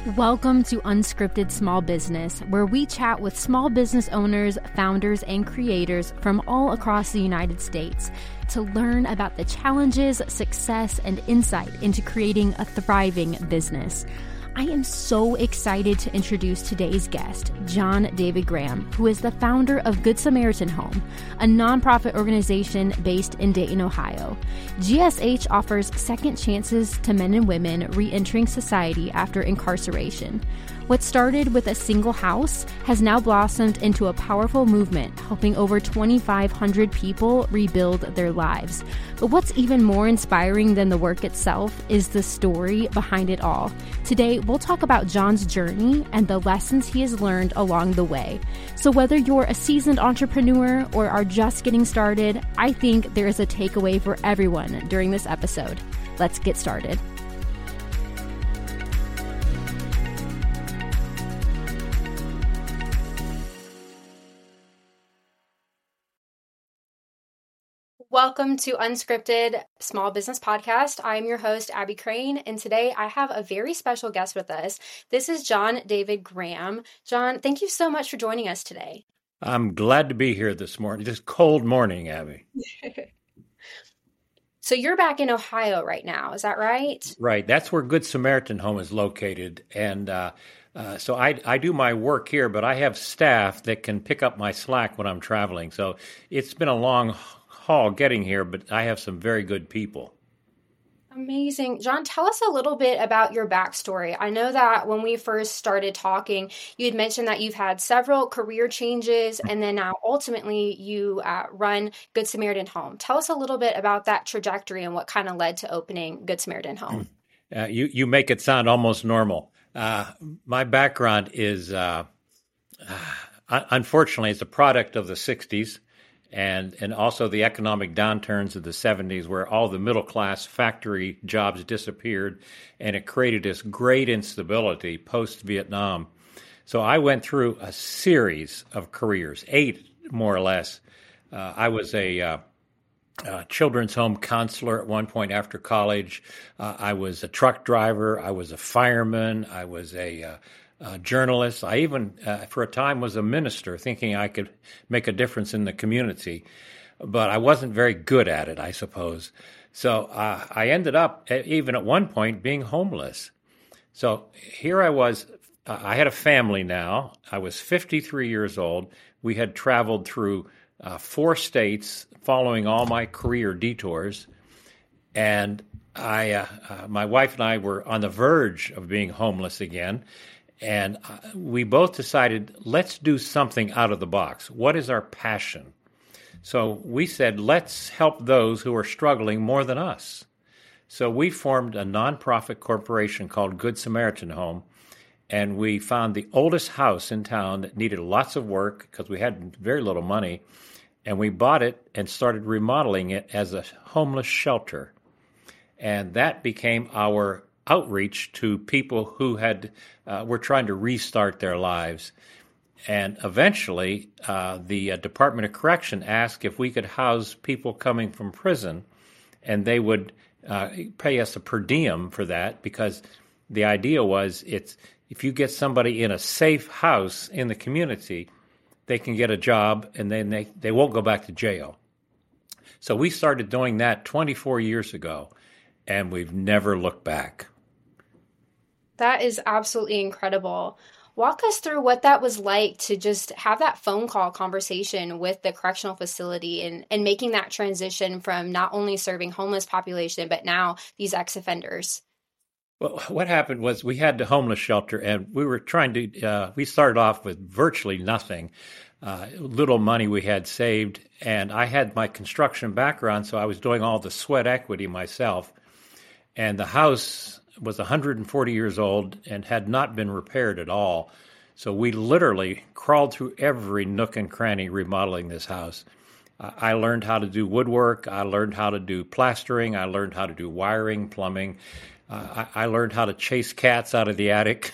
Welcome to Unscripted Small Business, where we chat with small business owners, founders, and creators from all across the United States to learn about the challenges, success, and insight into creating a thriving business. I am so excited to introduce today's guest, John David Graham, who is the founder of Good Samaritan Home, a nonprofit organization based in Dayton, Ohio. GSH offers second chances to men and women re-entering society after incarceration. What started with a single house has now blossomed into a powerful movement, helping over 2,500 people rebuild their lives. But what's even more inspiring than the work itself is the story behind it all. Today, we'll talk about John's journey and the lessons he has learned along the way. So whether you're a seasoned entrepreneur or are just getting started, I think there is a takeaway for everyone during this episode. Let's get started. Welcome to Unscripted Small Business Podcast. I'm your host, Abby Crane, and today I have a very special guest with us. This is John David Graham. John, thank you so much for joining us today. I'm glad to be here this morning. Just cold morning, Abby. So you're back in Ohio right now, is that right? Right. That's where Good Samaritan Home is located. And so I do my work here, but I have staff that can pick up my slack when I'm traveling. So it's been a long haul getting here, but I have some very good people. Amazing. John, tell us a little bit about your backstory. I know that when we first started talking, you had mentioned that you've had several career changes, and then now ultimately you run Good Samaritan Home. Tell us a little bit about that trajectory and what kind of led to opening Good Samaritan Home. You make it sound almost normal. My background is, unfortunately, it's a product of the 60s. And also the economic downturns of the 70s, where all the middle-class factory jobs disappeared, and it created this great instability post-Vietnam. So I went through a series of careers, 8 more or less. I was a children's home counselor at one point after college. I was a truck driver. I was a fireman. I was a journalist. I even, for a time, was a minister, thinking I could make a difference in the community. But I wasn't very good at it, I suppose. So I ended up, even at one point, being homeless. So here I was. I had a family now. I was 53 years old. We had traveled through 4 states following all my career detours. And my wife and I were on the verge of being homeless again. And we both decided, let's do something out of the box. What is our passion? So we said, let's help those who are struggling more than us. So we formed a nonprofit corporation called Good Samaritan Home, and we found the oldest house in town that needed lots of work because we had very little money, and we bought it and started remodeling it as a homeless shelter. And that became our outreach to people who were trying to restart their lives. And eventually, the Department of Correction asked if we could house people coming from prison, and they would pay us a per diem for that, because the idea was if you get somebody in a safe house in the community, they can get a job, and then they won't go back to jail. So we started doing that 24 years ago, and we've never looked back. That is absolutely incredible. Walk us through what that was like to just have that phone call conversation with the correctional facility and making that transition from not only serving homeless population, but now these ex-offenders. Well, what happened was we had the homeless shelter, and we were we started off with virtually nothing, little money we had saved. And I had my construction background, so I was doing all the sweat equity myself. And the house was 140 years old and had not been repaired at all. So we literally crawled through every nook and cranny remodeling this house. I learned how to do woodwork. I learned how to do plastering. I learned how to do wiring, plumbing. I learned how to chase cats out of the attic.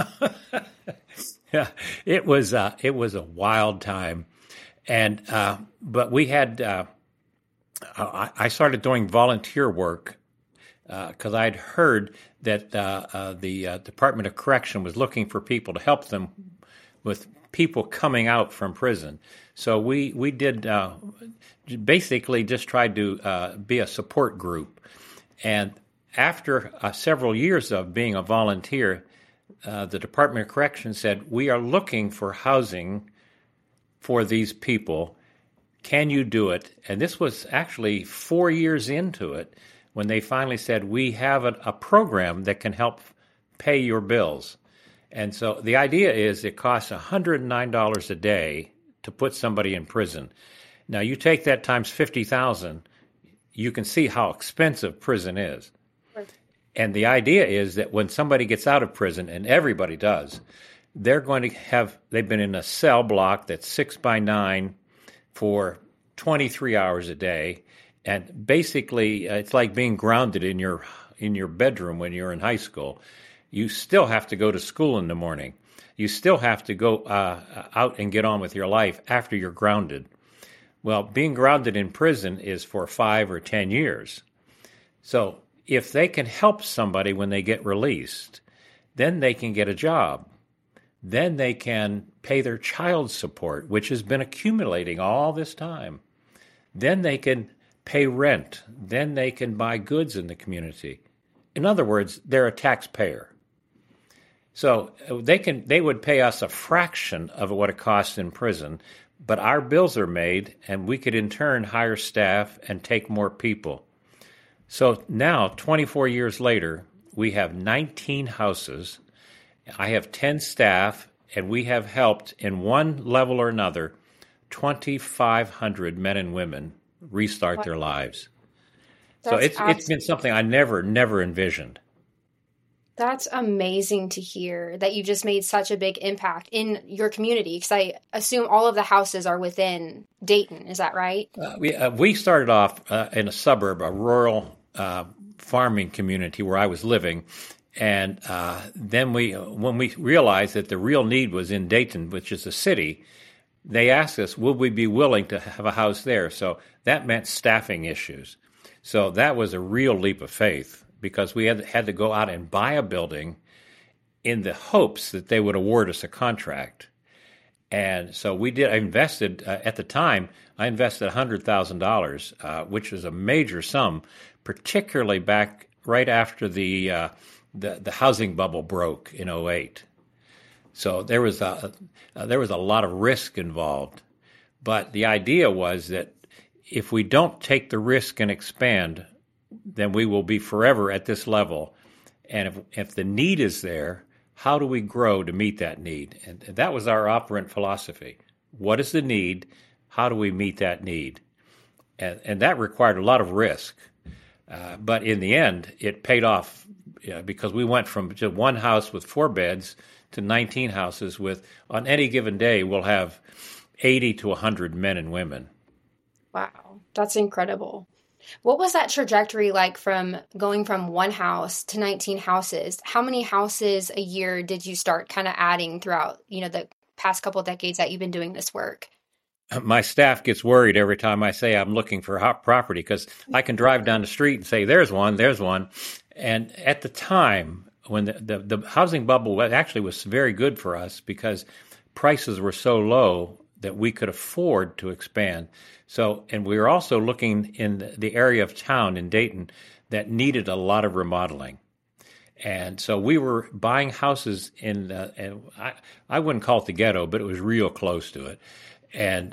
Yeah, it was a wild time. And but we had I started doing volunteer work because I'd heard that the Department of Correction was looking for people to help them with people coming out from prison. So we did basically just tried to be a support group. And after several years of being a volunteer, the Department of Correction said, we are looking for housing for these people. Can you do it? And this was actually 4 years into it when they finally said, we have a program that can help pay your bills. And so the idea is it costs $109 a day to put somebody in prison. Now, you take that times 50,000, you can see how expensive prison is. Right. And the idea is that when somebody gets out of prison, and everybody does, they've been in a cell block that's 6 by 9 for 23 hours a day. And basically, it's like being grounded in your bedroom when you're in high school. You still have to go to school in the morning. You still have to go out and get on with your life after you're grounded. Well, being grounded in prison is for 5 or 10 years. So if they can help somebody when they get released, then they can get a job. Then they can pay their child support, which has been accumulating all this time. Then they can pay rent. Then they can buy goods in the community. In other words, they're a taxpayer. So they would pay us a fraction of what it costs in prison, but our bills are made, and we could in turn hire staff and take more people. So now, 24 years later, we have 19 houses. I have 10 staff, and we have helped in one level or another 2,500 men and women restart their lives. So it's been something I never envisioned. That's amazing to hear that you just made such a big impact in your community, because I assume all of the houses are within Dayton. Is that right? We started off in a suburb, a rural farming community where I was living. And then when we realized that the real need was in Dayton, which is a city, they asked us, would we be willing to have a house there? So that meant staffing issues. So that was a real leap of faith, because we had to go out and buy a building in the hopes that they would award us a contract. And so we did. I invested, at the time, I invested $100,000, which was a major sum, particularly back right after the housing bubble broke in 2008. So there was a lot of risk involved. But the idea was that if we don't take the risk and expand, then we will be forever at this level. And if the need is there, how do we grow to meet that need? And that was our operant philosophy. What is the need? How do we meet that need? And that required a lot of risk. But in the end, it paid off, because we went from just one house with 4 beds to 19 houses with, on any given day, we'll have 80 to 100 men and women. Wow, that's incredible. What was that trajectory like from going from one house to 19 houses? How many houses a year did you start kind of adding throughout, the past couple of decades that you've been doing this work? My staff gets worried every time I say I'm looking for hot property, because I can drive down the street and say, there's one. And at the time, when the housing bubble actually was very good for us, because prices were so low that we could afford to expand. So, and we were also looking in the area of town in Dayton that needed a lot of remodeling. And so we were buying houses and I wouldn't call it the ghetto, but it was real close to it. And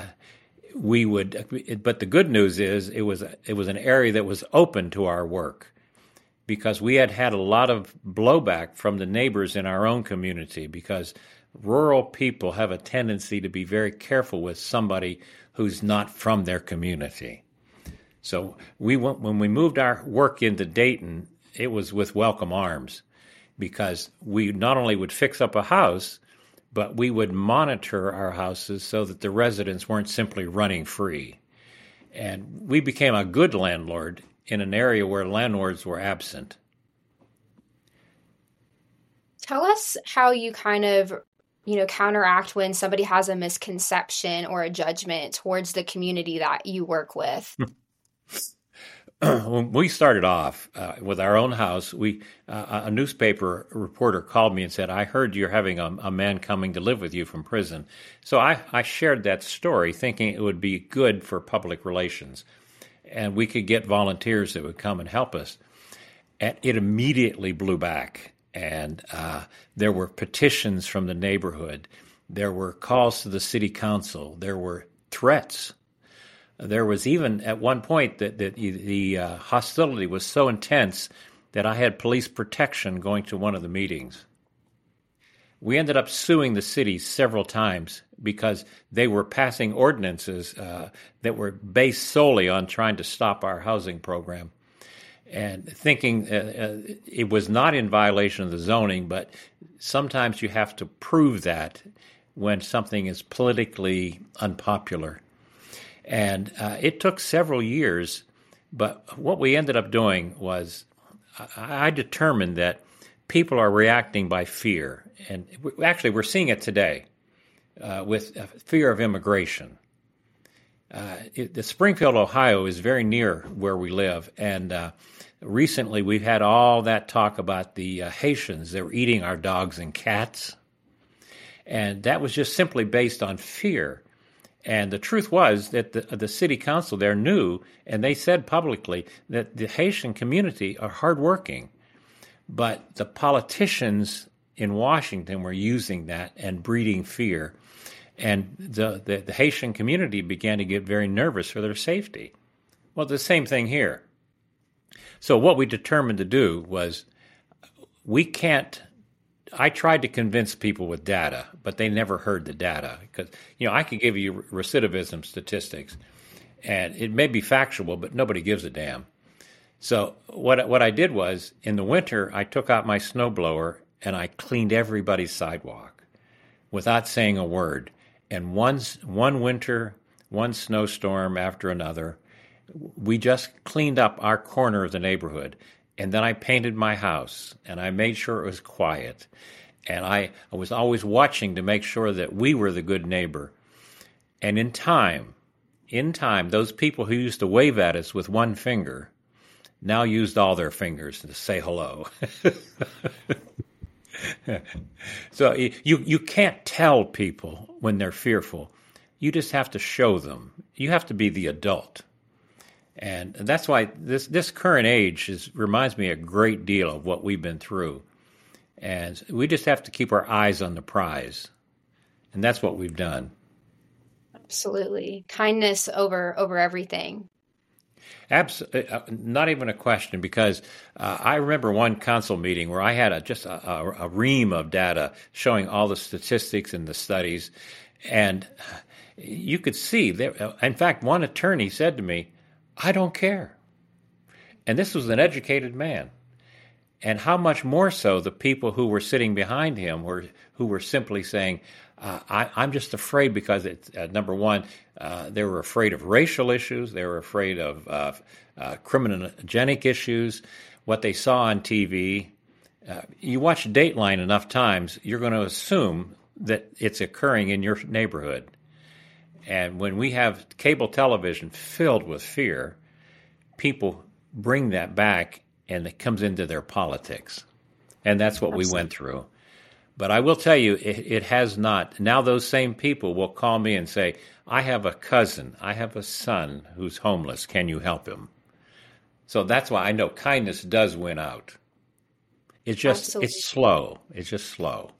but the good news is it was an area that was open to our work, because we had a lot of blowback from the neighbors in our own community, because rural people have a tendency to be very careful with somebody who's not from their community. So when we moved our work into Dayton, it was with welcome arms, because we not only would fix up a house, but we would monitor our houses so that the residents weren't simply running free. And we became a good landlord in an area where landlords were absent. Tell us how you kind of counteract when somebody has a misconception or a judgment towards the community that you work with. when we started off with our own house, a newspaper reporter called me and said, "I heard you're having a man coming to live with you from prison." So I shared that story, thinking it would be good for public relations, and we could get volunteers that would come and help us. And it immediately blew back, and there were petitions from the neighborhood. There were calls to the city council. There were threats. There was even at one point that the hostility was so intense that I had police protection going to one of the meetings. We ended up suing the city several times because they were passing ordinances that were based solely on trying to stop our housing program, and thinking it was not in violation of the zoning, but sometimes you have to prove that when something is politically unpopular. And it took several years, but what we ended up doing was I determined that people are reacting by fear. And actually, we're seeing it today with fear of immigration. The Springfield, Ohio is very near where we live. And recently, we've had all that talk about the Haitians. They were eating our dogs and cats. And that was just simply based on fear. And the truth was that the city council there knew, and they said publicly, that the Haitian community are hardworking. But the politicians in Washington were using that and breeding fear. And the Haitian community began to get very nervous for their safety. Well, the same thing here. So what we determined to do was I tried to convince people with data, but they never heard the data. Because, I could give you recidivism statistics, and it may be factual, but nobody gives a damn. So what I did was, in the winter, I took out my snowblower, and I cleaned everybody's sidewalk without saying a word. And one winter, one snowstorm after another, we just cleaned up our corner of the neighborhood. And then I painted my house, and I made sure it was quiet. And I was always watching to make sure that we were the good neighbor. And in time, those people who used to wave at us with one finger now used all their fingers to say hello. So you can't tell people when they're fearful. You just have to show them. You have to be the adult. And that's why this current age reminds me a great deal of what we've been through. And we just have to keep our eyes on the prize. And that's what we've done. Absolutely. Kindness over everything. Absolutely. Not even a question, because I remember one council meeting where I had just a ream of data showing all the statistics and the studies. And you could see, in fact, one attorney said to me, "I don't care." And this was an educated man. And how much more so the people who were sitting behind him who were simply saying, I'm just afraid because, number one, they were afraid of racial issues. They were afraid of criminogenic issues, what they saw on TV. You watch Dateline enough times, you're going to assume that it's occurring in your neighborhood. And when we have cable television filled with fear, people bring that back, and it comes into their politics. And that's what we went through. But I will tell you, it has not. Now those same people will call me and say, "I have a cousin, I have a son who's homeless. Can you help him?" So that's why I know kindness does win out. It's just, it's slow. It's just slow.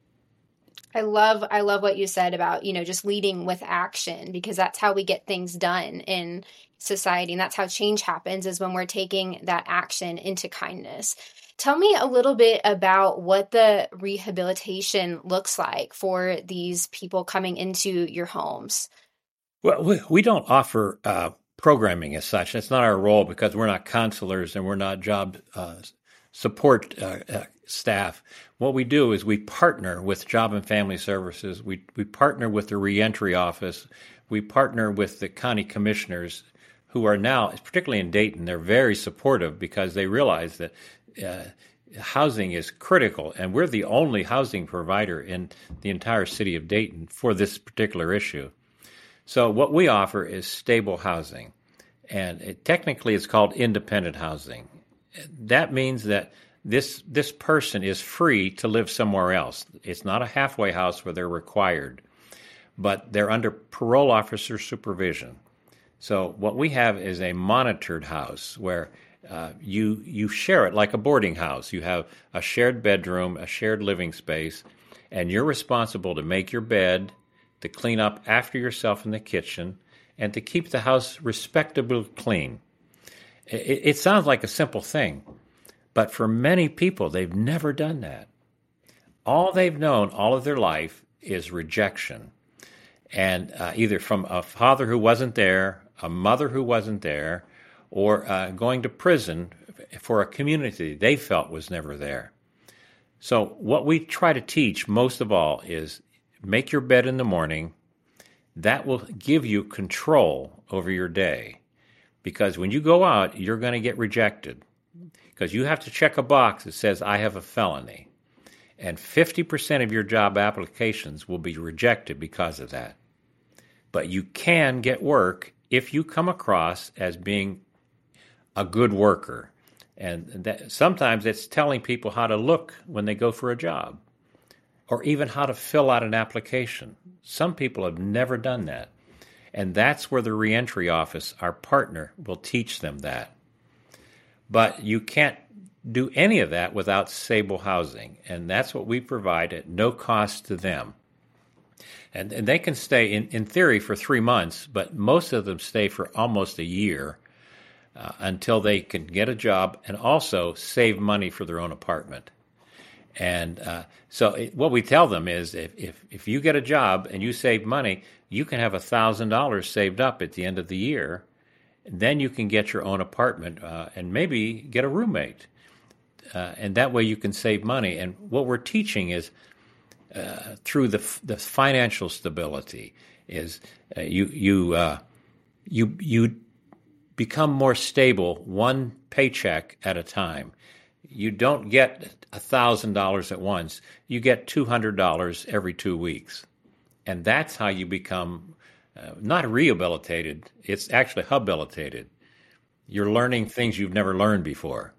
I love what you said about, just leading with action, because that's how we get things done in society. And that's how change happens, is when we're taking that action into kindness. Tell me a little bit about what the rehabilitation looks like for these people coming into your homes. Well, we don't offer programming as such. That's not our role, because we're not counselors and we're not job support staff. What we do is we partner with Job and Family Services. We partner with the reentry office. We partner with the county commissioners, who are now, particularly in Dayton, they're very supportive because they realize that housing is critical, and we're the only housing provider in the entire city of Dayton for this particular issue. So what we offer is stable housing. And technically it's called independent housing. That means that this person is free to live somewhere else. It's not a halfway house where they're required, but they're under parole officer supervision. So what we have is a monitored house where you share it like a boarding house. You have a shared bedroom, a shared living space, and you're responsible to make your bed, to clean up after yourself in the kitchen, and to keep the house respectably clean. It sounds like a simple thing, but for many people, they've never done that. All they've known all of their life is rejection, and either from a father who wasn't there, a mother who wasn't there, or going to prison for a community they felt was never there. So what we try to teach most of all is make your bed in the morning. That will give you control over your day. Because when you go out, you're going to get rejected. Because you have to check a box that says, I have a felony. And 50% of your job applications will be rejected because of that. But you can get work if you come across as being a good worker. And sometimes it's telling people how to look when they go for a job, or even how to fill out an application. Some people have never done that. And that's where the reentry office, our partner, will teach them that. But you can't do any of that without stable housing. And that's what we provide at no cost to them. And they can stay, in theory, for 3 months, but most of them stay for almost a year until they can get a job and also save money for their own apartment. And what we tell them is if you get a job and you save money, you can have $1,000 saved up at the end of the year. Then you can get your own apartment and maybe get a roommate. And that way you can save money. And what we're teaching is through the financial stability is you become more stable one paycheck at a time. You don't get $1,000 at once. You get $200 every 2 weeks. And that's how you become not rehabilitated. It's actually habilitated. You're learning things you've never learned before.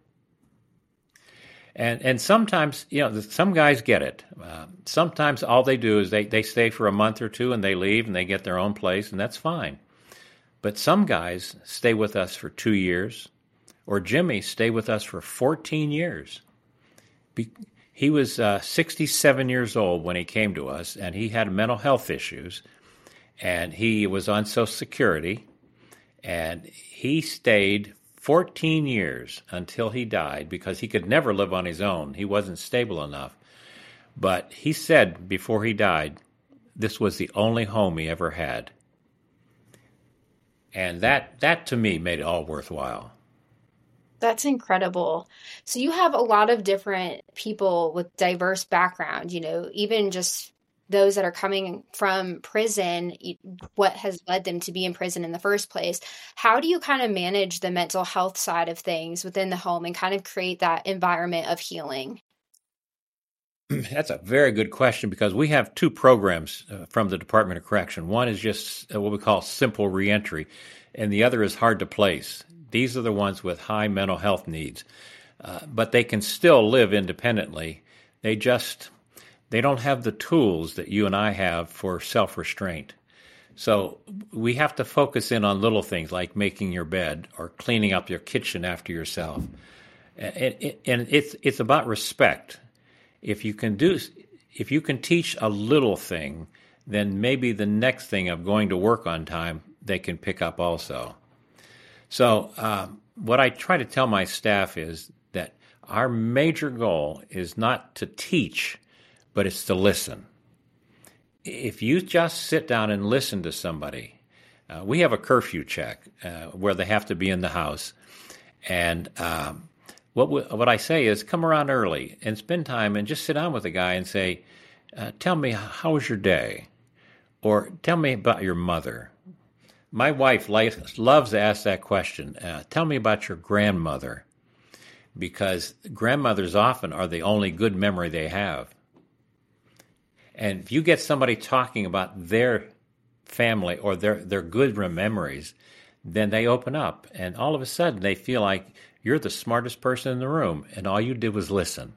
And sometimes, some guys get it. Sometimes all they do is they stay for a month or two and they leave and they get their own place, and that's fine. But some guys stay with us for 2 years, or Jimmy stayed with us for 14 years. He was 67 years old when he came to us, and he had mental health issues, and he was on Social Security, and he stayed 14 years until he died because he could never live on his own. He wasn't stable enough. But he said before he died, this was the only home he ever had. And that to me made it all worthwhile. That's incredible. So you have a lot of different people with diverse backgrounds, even just those that are coming from prison, what has led them to be in prison in the first place. How do you kind of manage the mental health side of things within the home and kind of create that environment of healing? That's a very good question because we have 2 programs from the Department of Correction. One is just what we call simple reentry, and the other is hard to place. These are the ones with high mental health needs, but they can still live independently. They don't have the tools that you and I have for self-restraint. So we have to focus in on little things like making your bed or cleaning up your kitchen after yourself. And it's about respect. If you can teach a little thing, then maybe the next thing of going to work on time, they can pick up also. So what I try to tell my staff is that our major goal is not to teach, but it's to listen. If you just sit down and listen to somebody, we have a curfew check where they have to be in the house. And what I say is come around early and spend time and just sit down with the guy and say, tell me, how was your day? Or tell me about your mother. My wife loves to ask that question. Tell me about your grandmother, because grandmothers often are the only good memory they have. And if you get somebody talking about their family or their good memories, then they open up, and all of a sudden they feel like you're the smartest person in the room, and all you did was listen.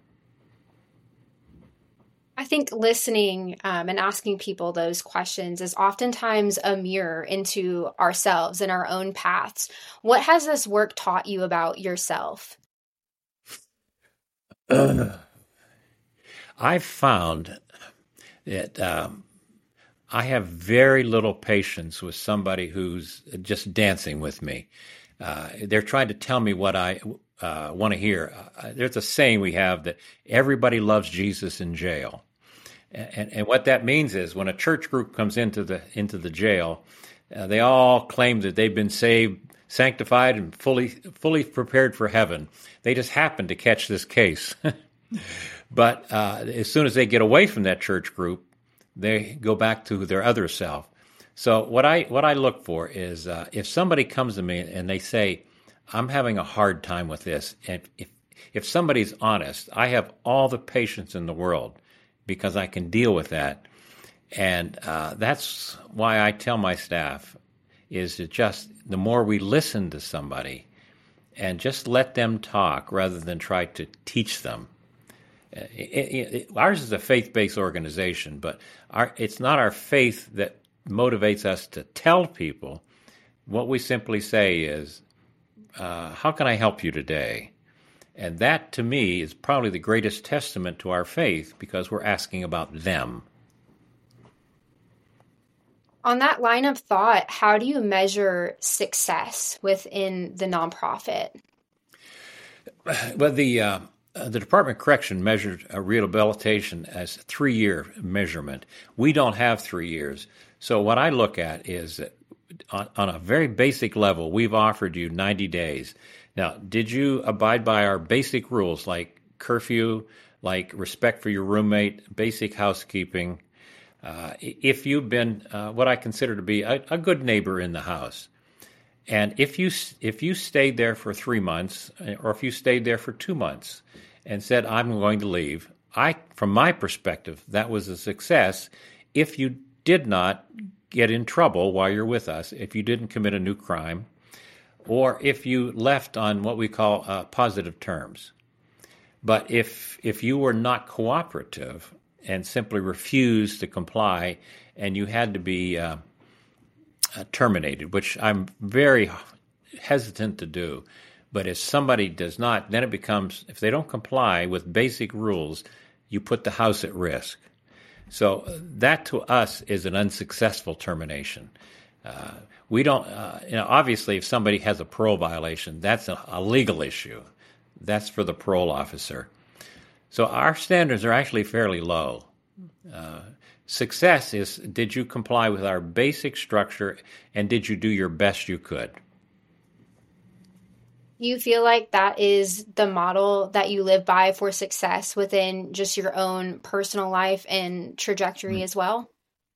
I think listening and asking people those questions is oftentimes a mirror into ourselves and our own paths. What has this work taught you about yourself? I've found that I have very little patience with somebody who's just dancing with me. They're trying to tell me what I want to hear. There's a saying we have that everybody loves Jesus in jail. And what that means is when a church group comes into the jail, they all claim that they've been saved, sanctified, and fully prepared for heaven. They just happen to catch this case. But as soon as they get away from that church group, they go back to their other self. So what I look for is if somebody comes to me and they say, I'm having a hard time with this, and if somebody's honest, I have all the patience in the world because I can deal with that. And that's why I tell my staff is to just, the more we listen to somebody and just let them talk rather than try to teach them. Ours is a faith-based organization, but it's not our faith that motivates us to tell people. What we simply say is, how can I help you today? And that, to me, is probably the greatest testament to our faith because we're asking about them. On that line of thought, how do you measure success within the nonprofit? Well, the Department of Correction measured rehabilitation as a 3-year measurement. We don't have 3 years. So what I look at is that on a very basic level, we've offered you 90 days. Now, did you abide by our basic rules like curfew, like respect for your roommate, basic housekeeping? If you've been what I consider to be a good neighbor in the house, and if you stayed there for 3 months, or if you stayed there for 2 months and said, I'm going to leave, from my perspective, that was a success if you did not get in trouble while you're with us, if you didn't commit a new crime, or if you left on what we call positive terms. But if you were not cooperative and simply refused to comply and you had to be terminated, which I'm very hesitant to do. But if somebody does not, then it becomes, if they don't comply with basic rules, you put the house at risk. So that to us is an unsuccessful termination. We don't, obviously if somebody has a parole violation, that's a legal issue. That's for the parole officer. So our standards are actually fairly low. Success is, did you comply with our basic structure and did you do your best you could? Do you feel like that is the model that you live by for success within just your own personal life and trajectory as well?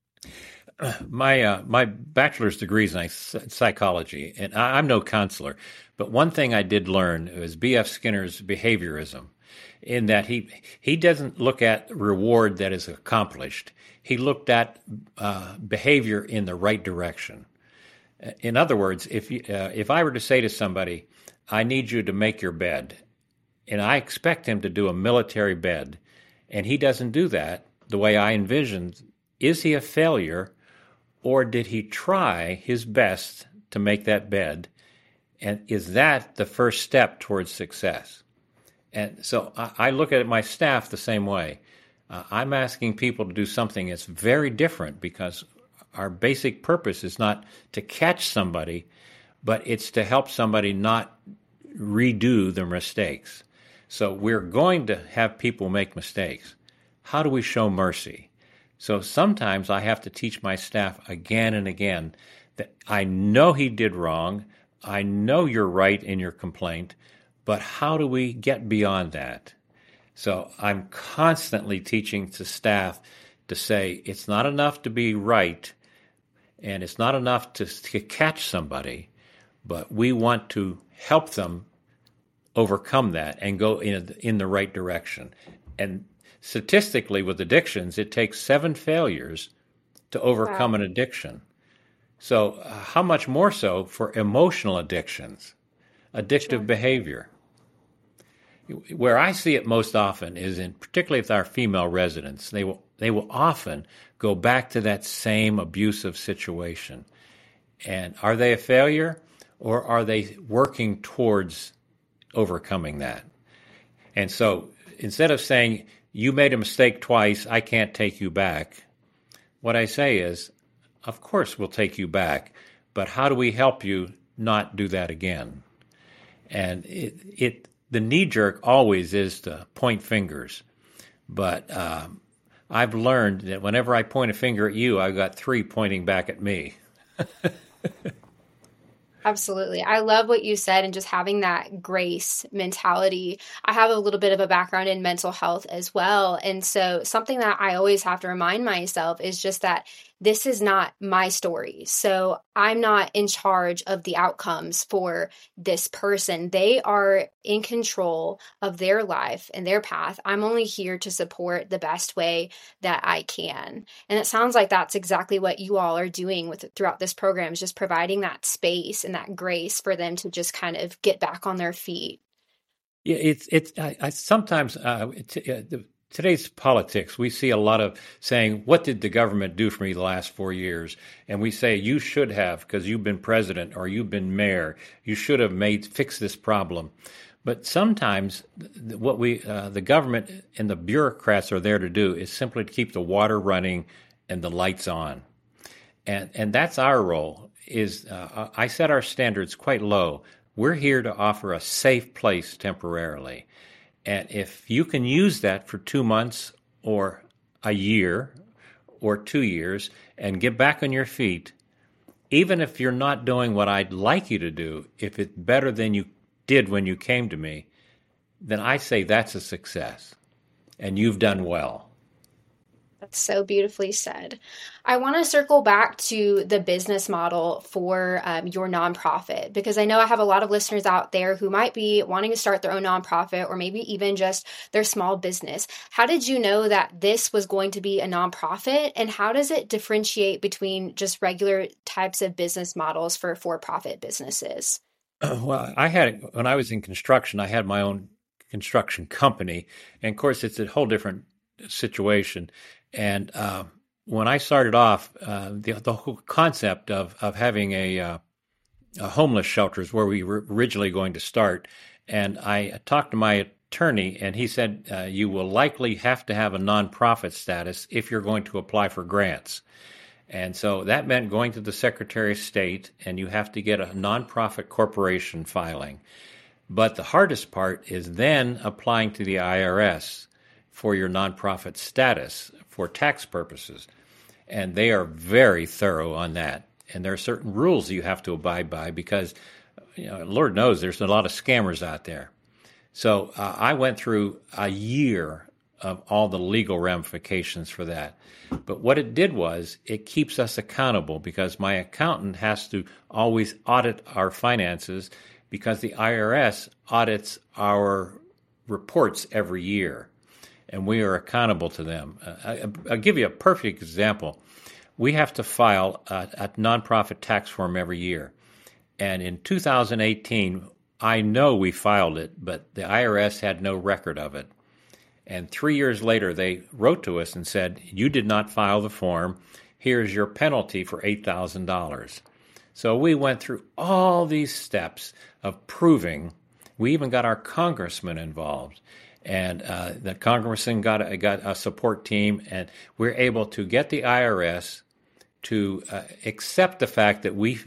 My bachelor's degree is in psychology, and I'm no counselor, but one thing I did learn was B.F. Skinner's behaviorism, in that he doesn't look at reward that is accomplished. He looked at behavior in the right direction. In other words, if I were to say to somebody, I need you to make your bed, and I expect him to do a military bed, and he doesn't do that the way I envisioned, is he a failure, or did he try his best to make that bed, and is that the first step towards success? And so I look at my staff the same way. I'm asking people to do something that's very different because our basic purpose is not to catch somebody, but it's to help somebody not redo their mistakes. So we're going to have people make mistakes. How do we show mercy? So sometimes I have to teach my staff again and again that I know he did wrong, I know you're right in your complaint, but how do we get beyond that? So I'm constantly teaching to staff to say it's not enough to be right and it's not enough to catch somebody, but we want to help them overcome that and go in the right direction. And statistically with addictions, it takes 7 failures to overcome an addiction. So how much more so for emotional addictions, addictive behavior? Where I see it most often is particularly with our female residents. They will often go back to that same abusive situation. And are they a failure, or are they working towards overcoming that? And so instead of saying, you made a mistake twice, I can't take you back, what I say is, of course we'll take you back, but how do we help you not do that again? And the knee-jerk always is to point fingers. But I've learned that whenever I point a finger at you, I've got 3 pointing back at me. Absolutely. I love what you said, and just having that grace mentality. I have a little bit of a background in mental health as well. And so something that I always have to remind myself is just that this is not my story. So I'm not in charge of the outcomes for this person. They are in control of their life and their path. I'm only here to support the best way that I can. And it sounds like that's exactly what you all are doing throughout this program, is just providing that space and that grace for them to just kind of get back on their feet. Yeah, I sometimes today's politics, we see a lot of saying, what did the government do for me the last 4 years? And we say, you should have, because you've been president or you've been mayor. You should have fixed this problem. But sometimes what the government and the bureaucrats are there to do is simply to keep the water running and the lights on. And that's our role. I set our standards quite low. We're here to offer a safe place temporarily. And if you can use that for 2 months or a year or 2 years and get back on your feet, even if you're not doing what I'd like you to do, if it's better than you did when you came to me, then I say that's a success and you've done well. That's so beautifully said. I want to circle back to the business model for your nonprofit, because I know I have a lot of listeners out there who might be wanting to start their own nonprofit, or maybe even just their small business. How did you know that this was going to be a nonprofit, and how does it differentiate between just regular types of business models for for-profit businesses? Well, when I was in construction, I had my own construction company. And of course, it's a whole different situation. And when I started off, the whole concept of having a homeless shelter is where we were originally going to start. And I talked to my attorney, and he said, you will likely have to have a nonprofit status if you're going to apply for grants. And so that meant going to the Secretary of State, and you have to get a nonprofit corporation filing. But the hardest part is then applying to the IRS for your nonprofit status for tax purposes. And they are very thorough on that. And there are certain rules you have to abide by because, Lord knows there's a lot of scammers out there. So I went through a year of all the legal ramifications for that. But what it did was it keeps us accountable, because my accountant has to always audit our finances, because the IRS audits our reports every year, and we are accountable to them. I'll give you a perfect example. We have to file a nonprofit tax form every year. And in 2018, I know we filed it, but the IRS had no record of it. And 3 years later, they wrote to us and said, you did not file the form. Here's your penalty for $8,000. So we went through all these steps of proving. We even got our congressman involved. And the congressman got a support team, and we're able to get the IRS to accept the fact that we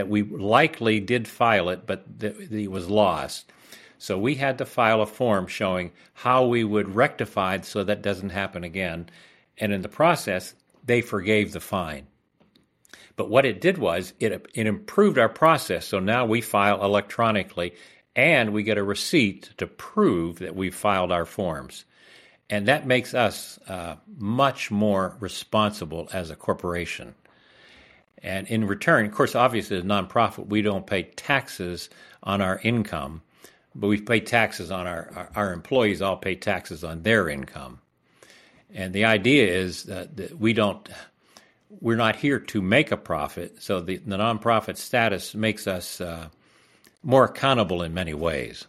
likely did file it, but that it was lost. So we had to file a form showing how we would rectify it so that doesn't happen again. And in the process, they forgave the fine. But what it did was it improved our process. So now we file electronically, and we get a receipt to prove that we filed our forms. And that makes us much more responsible as a corporation. And in return, of course, obviously, as a nonprofit, we don't pay taxes on our income, but we pay taxes on our employees all pay taxes on their income. And the idea is that we don't we're not here to make a profit. So the nonprofit status makes us more accountable in many ways.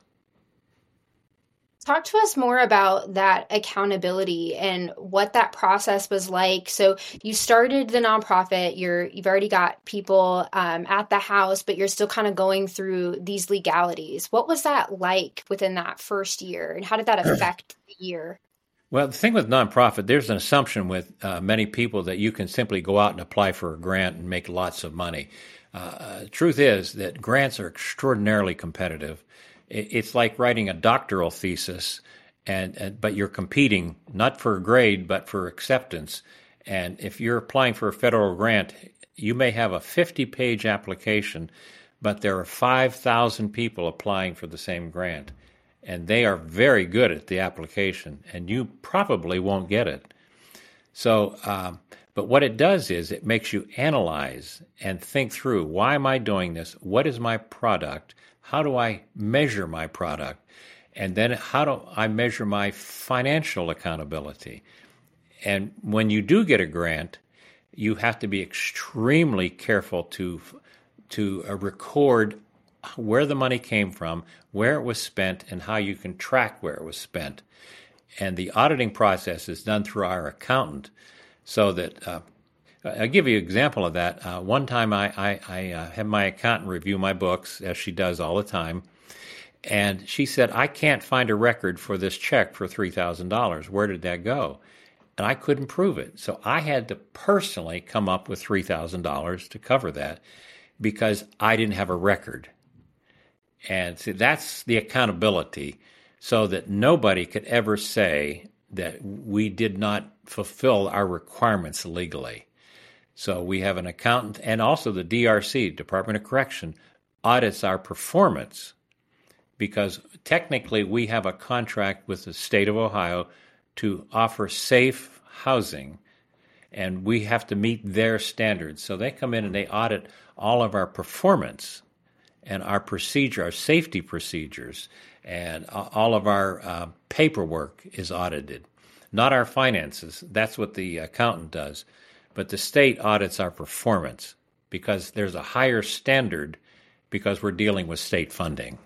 Talk to us more about that accountability and what that process was like. So you started the nonprofit, you've already got people at the house, but you're still kind of going through these legalities. What was that like within that first year, and how did that affect the year? Well, the thing with nonprofit, there's an assumption with many people that you can simply go out and apply for a grant and make lots of money. Truth is that grants are extraordinarily competitive. It's like writing a doctoral thesis, but you're competing not for a grade, but for acceptance. And if you're applying for a federal grant, you may have a 50-page application, but there are 5,000 people applying for the same grant. And they are very good at the application, and you probably won't get it. So, but what it does is it makes you analyze and think through, why am I doing this? What is my product? How do I measure my product? And then how do I measure my financial accountability? And when you do get a grant, you have to be extremely careful to record where the money came from, where it was spent, and how you can track where it was spent. And the auditing process is done through our accountant, so that I'll give you an example of that. One time I had my accountant review my books, as she does all the time, and she said, I can't find a record for this check for $3,000. Where did that go? And I couldn't prove it. So I had to personally come up with $3,000 to cover that because I didn't have a record. And see, that's the accountability, so that nobody could ever say that we did not fulfill our requirements legally. So we have an accountant, and also the DRC, Department of Correction, audits our performance, because technically we have a contract with the state of Ohio to offer safe housing, and we have to meet their standards. So they come in and they audit all of our performance and our safety procedures, and all of our paperwork is audited. Not our finances. That's what the accountant does. But the state audits our performance because there's a higher standard because we're dealing with state funding.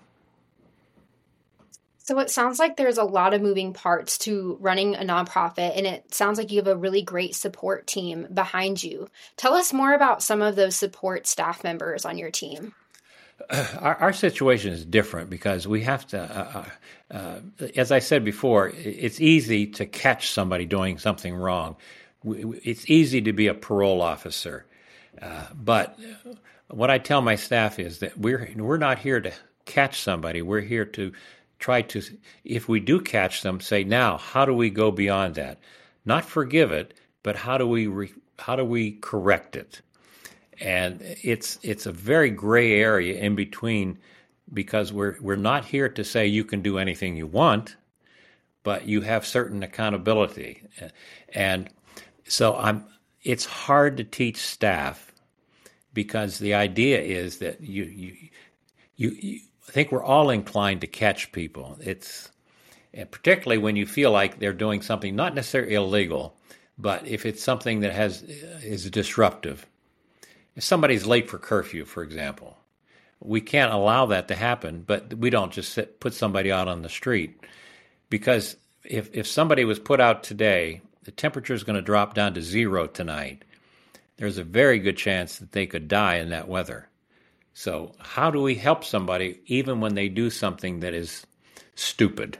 So it sounds like there's a lot of moving parts to running a nonprofit, and it sounds like you have a really great support team behind you. Tell us more about some of those support staff members on your team. Our situation is different because we have to, as I said before, it's easy to catch somebody doing something wrong. It's easy to be a parole officer. But what I tell my staff is that we're not here to catch somebody. We're here to try to, if we do catch them, say, now, how do we go beyond that? Not forgive it, but how do we correct it? And it's a very gray area in between, because we're not here to say you can do anything you want, but you have certain accountability. And so it's hard to teach staff, because the idea is that you I think we're all inclined to catch people. And particularly when you feel like they're doing something not necessarily illegal, but if it's something that is disruptive. If somebody's late for curfew, for example, we can't allow that to happen, but we don't just put somebody out on the street, because if somebody was put out today, the temperature is going to drop down to 0 tonight. There's a very good chance that they could die in that weather. So how do we help somebody even when they do something that is stupid?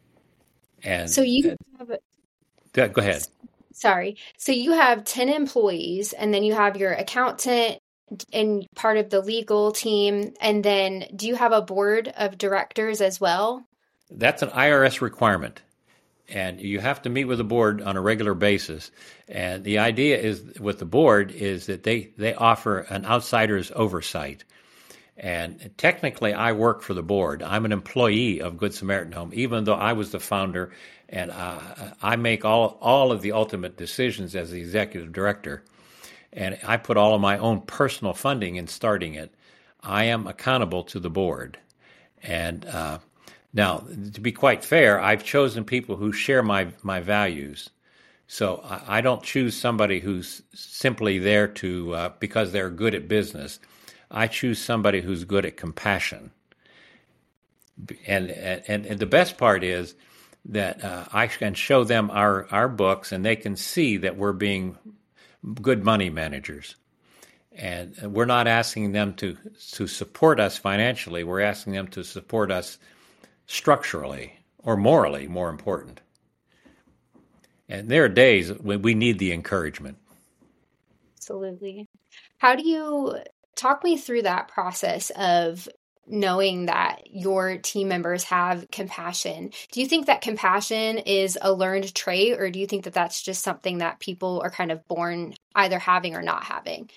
And so you have go ahead. Sorry. So you have 10 employees, and then you have your accountant and part of the legal team. And then do you have a board of directors as well? That's an IRS requirement. And you have to meet with the board on a regular basis. And the idea is with the board is that they offer an outsider's oversight. And technically, I work for the board. I'm an employee of Good Samaritan Home, even though I was the founder, and I make all of the ultimate decisions as the executive director. And I put all of my own personal funding in starting it. I am accountable to the board. And now, to be quite fair, I've chosen people who share my values. So I don't choose somebody who's simply there to because they're good at business. I choose somebody who's good at compassion. And the best part is that I can show them our books, and they can see that we're being good money managers. And we're not asking them to support us financially. We're asking them to support us structurally or morally, more important. And there are days when we need the encouragement. Absolutely. How do you talk me through that process of knowing that your team members have compassion? Do you think that compassion is a learned trait, or do you think that that's just something that people are kind of born either having or not having?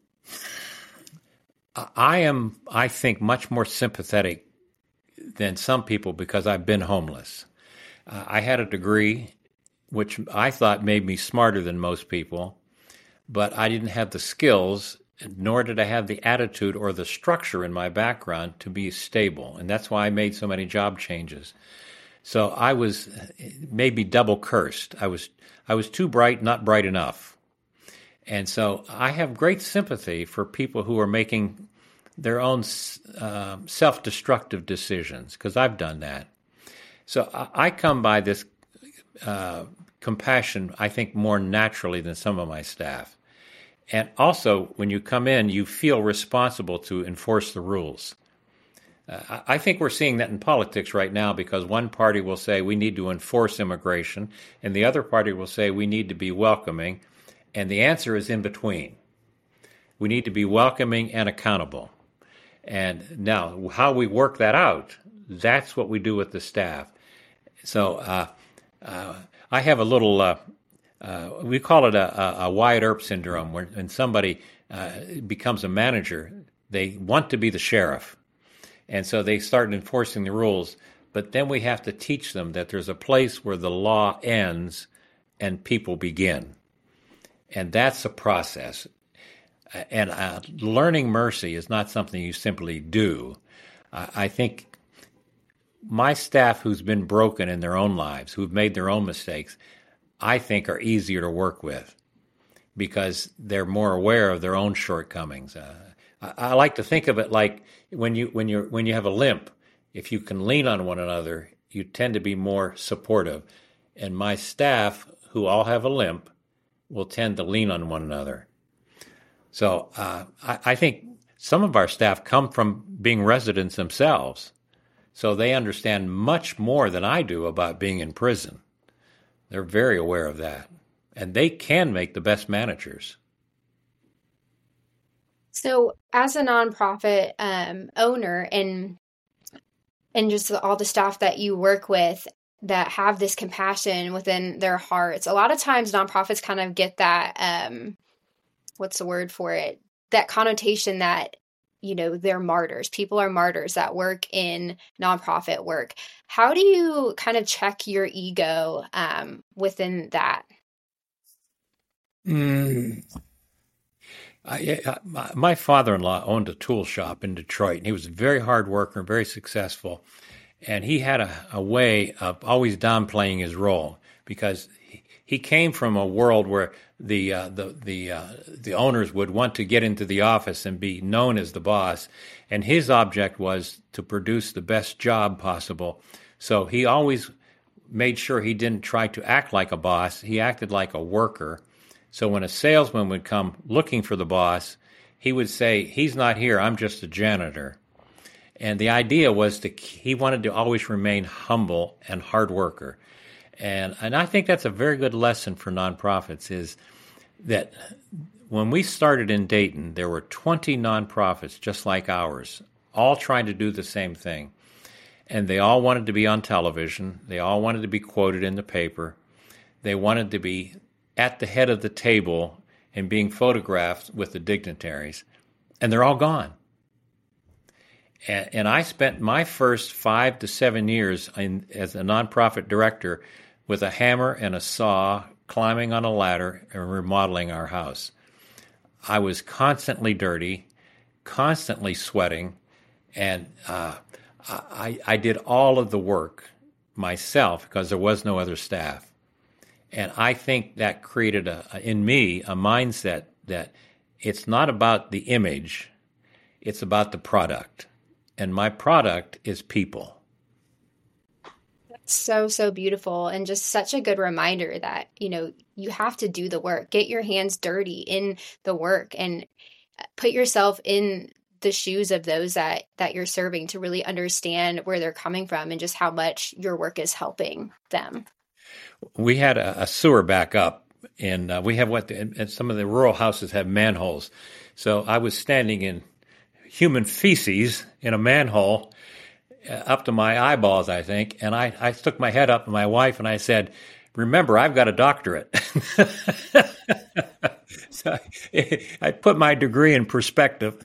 I think, much more sympathetic than some people because I've been homeless. I had a degree which I thought made me smarter than most people, but I didn't have the skills, nor did I have the attitude or the structure in my background to be stable. And that's why I made so many job changes. So I was maybe double cursed. I was too bright, not bright enough. And so I have great sympathy for people who are making their own self-destructive decisions, because I've done that. So I come by this compassion, I think, more naturally than some of my staff. And also, when you come in, you feel responsible to enforce the rules. I think we're seeing that in politics right now, because one party will say we need to enforce immigration, and the other party will say we need to be welcoming, and the answer is in between. We need to be welcoming and accountable. And now, how we work that out, that's what we do with the staff. So I have a little, we call it a Wyatt Earp syndrome, when somebody becomes a manager, they want to be the sheriff. And so they start enforcing the rules. But then we have to teach them that there's a place where the law ends and people begin. And that's a process. And learning mercy is not something you simply do. I think my staff who's been broken in their own lives, who've made their own mistakes, I think are easier to work with because they're more aware of their own shortcomings. I like to think of it like when you have a limp, if you can lean on one another, you tend to be more supportive. And my staff, who all have a limp, will tend to lean on one another. So I think some of our staff come from being residents themselves, so they understand much more than I do about being in prison. They're very aware of that, and they can make the best managers. So as a nonprofit owner and just all the staff that you work with that have this compassion within their hearts, a lot of times nonprofits kind of get that, what's the word for it? That connotation that, they're martyrs. People are martyrs that work in nonprofit work. How do you kind of check your ego within that? My father-in-law owned a tool shop in Detroit, and he was a very hard worker, very successful. And he had a way of always downplaying his role because he came from a world where the owners would want to get into the office and be known as the boss, and his object was to produce the best job possible. So he always made sure he didn't try to act like a boss. He acted like a worker. So when a salesman would come looking for the boss, he would say, "He's not here. I'm just a janitor." And the idea was he wanted to always remain humble and hard worker. And I think that's a very good lesson for nonprofits, is that when we started in Dayton, there were 20 nonprofits just like ours, all trying to do the same thing. And they all wanted to be on television. They all wanted to be quoted in the paper. They wanted to be at the head of the table and being photographed with the dignitaries. And they're all gone. And I spent my first 5 to 7 years as a nonprofit director with a hammer and a saw, climbing on a ladder and remodeling our house. I was constantly dirty, constantly sweating, and I did all of the work myself because there was no other staff. And I think that created in me a mindset that it's not about the image, it's about the product. And my product is people. So, so beautiful. And just such a good reminder that, you have to do the work, get your hands dirty in the work and put yourself in the shoes of those that you're serving to really understand where they're coming from and just how much your work is helping them. We had a sewer back up, and we have and some of the rural houses have manholes. So I was standing in human feces in a manhole up to my eyeballs, I think, and I stuck my head up to my wife and I said, "Remember, I've got a doctorate." So I put my degree in perspective.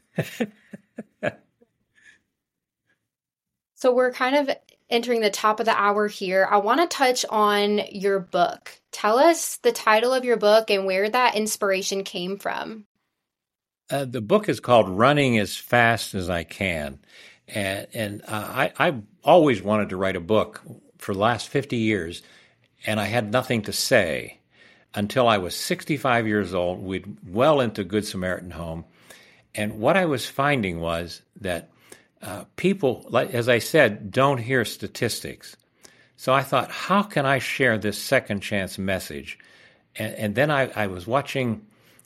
So we're kind of entering the top of the hour here. I want to touch on your book. Tell us the title of your book and where that inspiration came from. The book is called Running as Fast as I Can. And I always wanted to write a book for the last 50 years, and I had nothing to say until I was 65 years old. We'd well into Good Samaritan Home. And what I was finding was that people, like, as I said, don't hear statistics. So I thought, how can I share this second chance message? And then I was watching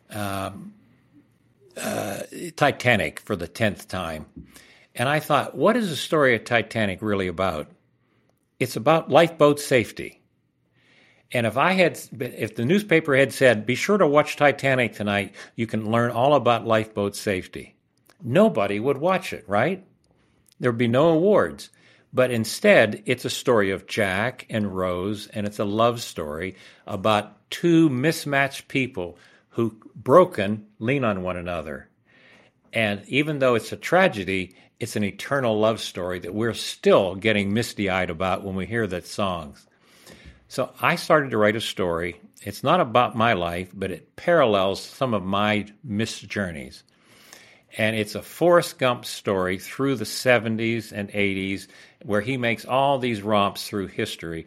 Titanic for the 10th time. And I thought, what is the story of Titanic really about? It's about lifeboat safety. And if the newspaper had said, be sure to watch Titanic tonight, you can learn all about lifeboat safety, nobody would watch it, right? There'd be no awards. But instead, it's a story of Jack and Rose, and it's a love story about two mismatched people who, broken, lean on one another. And even though it's a tragedy, it's an eternal love story that we're still getting misty-eyed about when we hear that songs. So I started to write a story. It's not about my life, but it parallels some of my missed journeys. And it's a Forrest Gump story through the 70s and 80s where he makes all these romps through history.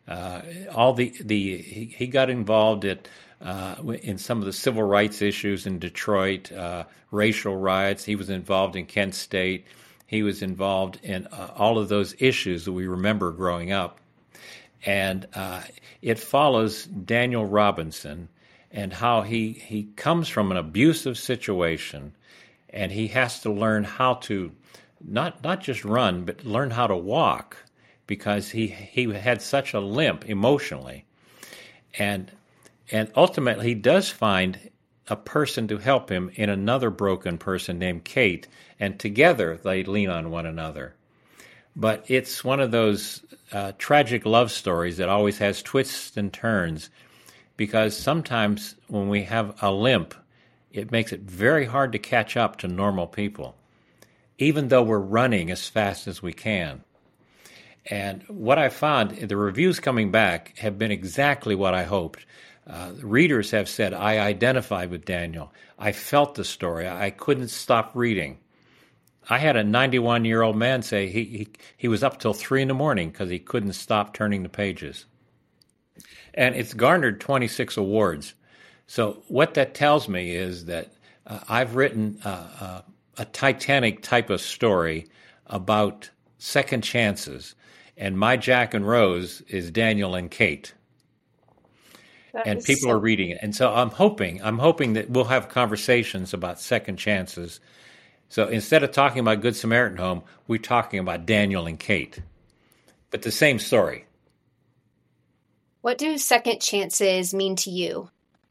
He got involved in some of the civil rights issues in Detroit, racial riots. He was involved in Kent State. He was involved in all of those issues that we remember growing up. And it follows Daniel Robinson and how he comes from an abusive situation, and he has to learn how to not just run, but learn how to walk, because he had such a limp emotionally. And ultimately he does find a person to help him in another broken person named Kate, and together they lean on one another. But it's one of those tragic love stories that always has twists and turns, because sometimes when we have a limp, it makes it very hard to catch up to normal people, even though we're running as fast as we can. And what I found, the reviews coming back have been exactly what I hoped. Readers have said, I identified with Daniel. I felt the story. I couldn't stop reading. I had a 91-year-old man say he was up till 3 a.m. because he couldn't stop turning the pages. And it's garnered 26 awards. So what that tells me is that I've written a Titanic type of story about second chances, and my Jack and Rose is Daniel and Kate. And people are reading it. And so I'm hoping that we'll have conversations about second chances. So instead of talking about Good Samaritan Home, we're talking about Daniel and Kate. But the same story. What do second chances mean to you?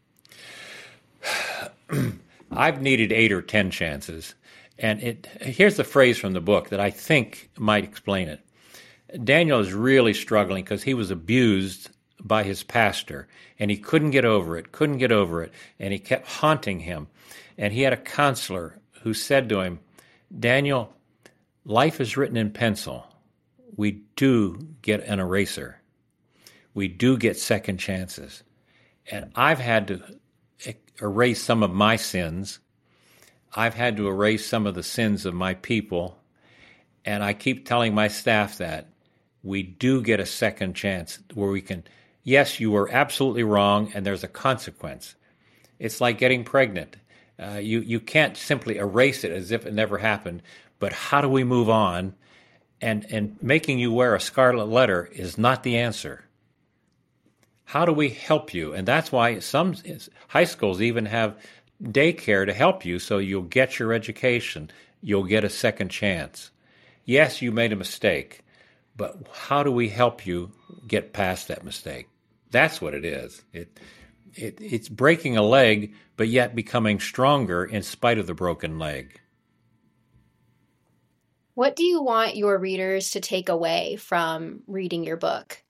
I've needed 8 or 10 chances. And here's the phrase from the book that I think might explain it. Daniel is really struggling because he was abused by his pastor, and he couldn't get over it, and he kept haunting him. And he had a counselor who said to him, Daniel, life is written in pencil. We do get an eraser. We do get second chances. And I've had to erase some of my sins. I've had to erase some of the sins of my people. And I keep telling my staff that we do get a second chance where we can Yes, you were absolutely wrong, and there's a consequence. It's like getting pregnant. You can't simply erase it as if it never happened. But how do we move on? And making you wear a scarlet letter is not the answer. How do we help you? And that's why some high schools even have daycare to help you so you'll get your education. You'll get a second chance. Yes, you made a mistake, but how do we help you get past that mistake? That's what it is. It's breaking a leg, but yet becoming stronger in spite of the broken leg. What do you want your readers to take away from reading your book?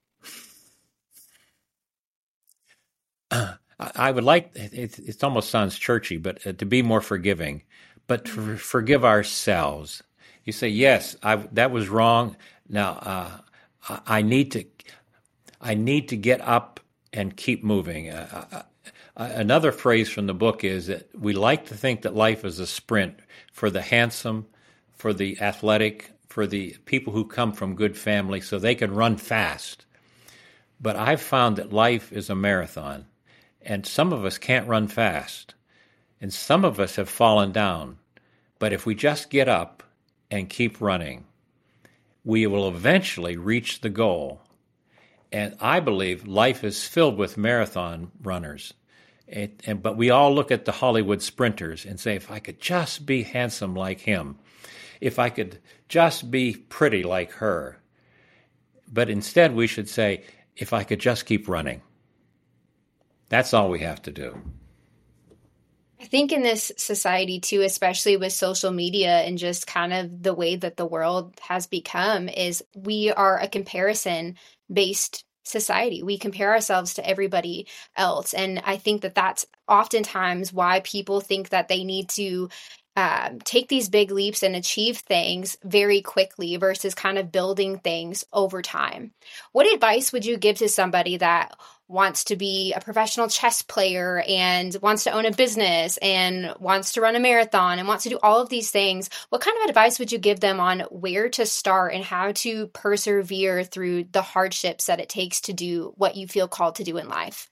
I would like, it almost sounds churchy, but to be more forgiving, but to forgive ourselves. You say, yes, that was wrong. Now, I need to get up and keep moving. Another phrase from the book is that we like to think that life is a sprint for the handsome, for the athletic, for the people who come from good families so they can run fast. But I've found that life is a marathon, and some of us can't run fast, and some of us have fallen down. But if we just get up and keep running, we will eventually reach the goal. And I believe life is filled with marathon runners. But we all look at the Hollywood sprinters and say, if I could just be handsome like him, if I could just be pretty like her. But instead we should say, if I could just keep running. That's all we have to do. I think in this society too, especially with social media and just kind of the way that the world has become, is we are a comparison-based society. We compare ourselves to everybody else. And I think that that's oftentimes why people think that they need to take these big leaps and achieve things very quickly versus kind of building things over time. What advice would you give to somebody that wants to be a professional chess player and wants to own a business and wants to run a marathon and wants to do all of these things? What kind of advice would you give them on where to start and how to persevere through the hardships that it takes to do what you feel called to do in life?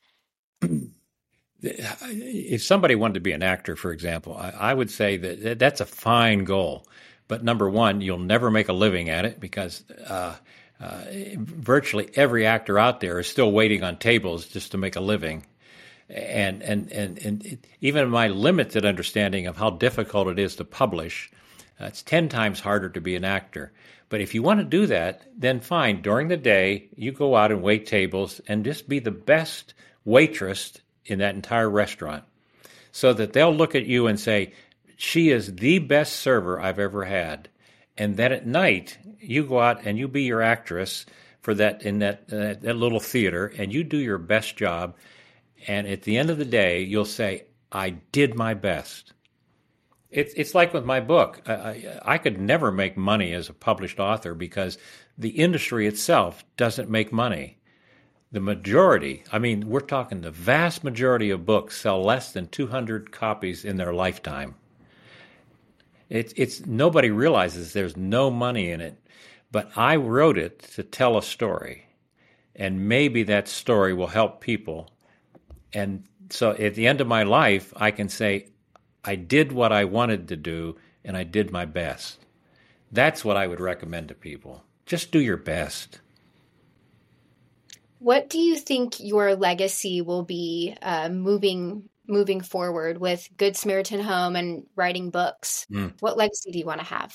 If somebody wanted to be an actor, for example, I would say that that's a fine goal. But number one, you'll never make a living at it because virtually every actor out there is still waiting on tables just to make a living. And even my limited understanding of how difficult it is to publish, it's 10 times harder to be an actor. But if you want to do that, then fine. During the day, you go out and wait tables and just be the best waitress in that entire restaurant so that they'll look at you and say, she is the best server I've ever had. And then at night, you go out and you be your actress for that in that little theater, and you do your best job. And at the end of the day, you'll say, I did my best. It's like with my book. I could never make money as a published author because the industry itself doesn't make money. The majority, we're talking the vast majority of books sell less than 200 copies in their lifetime. It's nobody realizes there's no money in it, but I wrote it to tell a story, and maybe that story will help people. And so at the end of my life, I can say, I did what I wanted to do, and I did my best. That's what I would recommend to people. Just do your best. What do you think your legacy will be moving forward with Good Samaritan Home and writing books? What legacy do you want to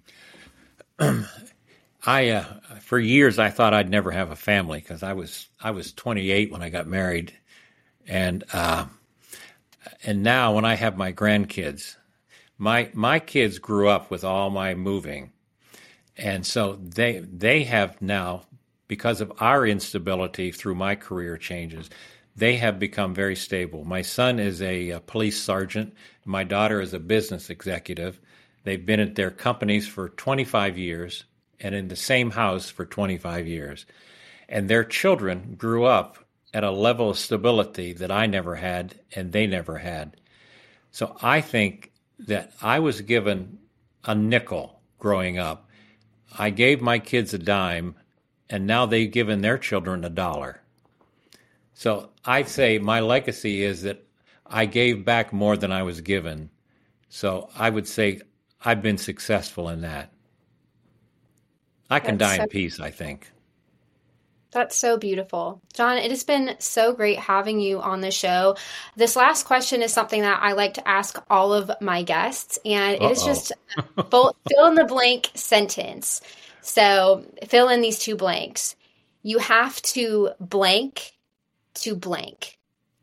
have? For years, I thought I'd never have a family because I was 28 when I got married, and now when I have my grandkids, my kids grew up with all my moving, and so they have now, because of our instability through my career changes, they have become very stable. My son is a police sergeant. My daughter is a business executive. They've been at their companies for 25 years and in the same house for 25 years. And their children grew up at a level of stability that I never had and they never had. So I think that I was given a nickel growing up. I gave my kids a dime, and now they've given their children $1. So I'd say my legacy is that I gave back more than I was given. So I would say I've been successful in that. I can die in peace, I think. That's so beautiful. John, it has been so great having you on the show. This last question is something that I like to ask all of my guests, and it is just fill in the blank sentence. So fill in these two blanks. You have to blank to blank.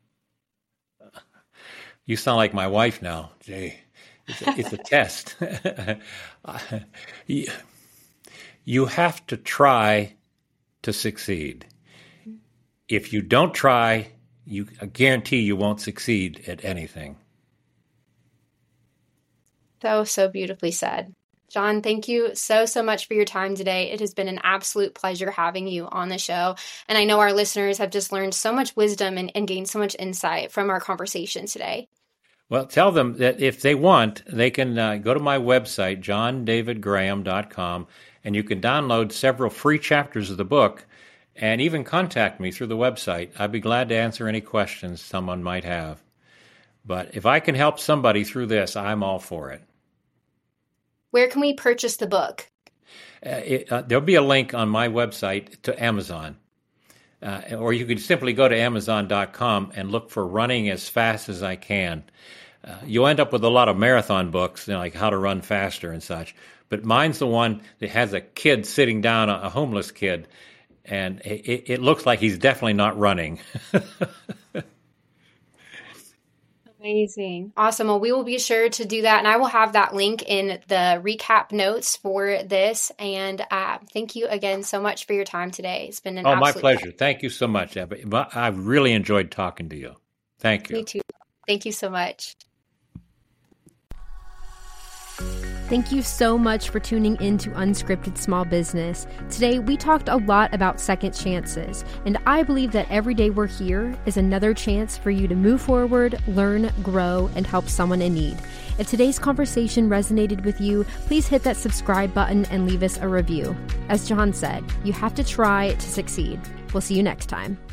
You sound like my wife now, Jay. It's a test. You have to try to succeed. If you don't try, I guarantee you won't succeed at anything. So beautifully said. John, thank you so much for your time today. It has been an absolute pleasure having you on the show. And I know our listeners have just learned so much wisdom and gained so much insight from our conversation today. Well, tell them that if they want, they can go to my website, johndavidgraham.com, and you can download several free chapters of the book and even contact me through the website. I'd be glad to answer any questions someone might have. But if I can help somebody through this, I'm all for it. Where can we purchase the book? There'll be a link on my website to Amazon. Or you could simply go to Amazon.com and look for Running as Fast as I Can. You'll end up with a lot of marathon books, like How to Run Faster and such. But mine's the one that has a kid sitting down, a homeless kid, and it looks like he's definitely not running. Amazing. Awesome. Well, we will be sure to do that. And I will have that link in the recap notes for this. And thank you again so much for your time today. It's been an absolute my pleasure. Thank you so much, Abby. I've really enjoyed talking to you. Thank you. Me too. Thank you so much. Thank you so much for tuning in to Unscripted Small Business. Today, we talked a lot about second chances, and I believe that every day we're here is another chance for you to move forward, learn, grow, and help someone in need. If today's conversation resonated with you, please hit that subscribe button and leave us a review. As John said, you have to try to succeed. We'll see you next time.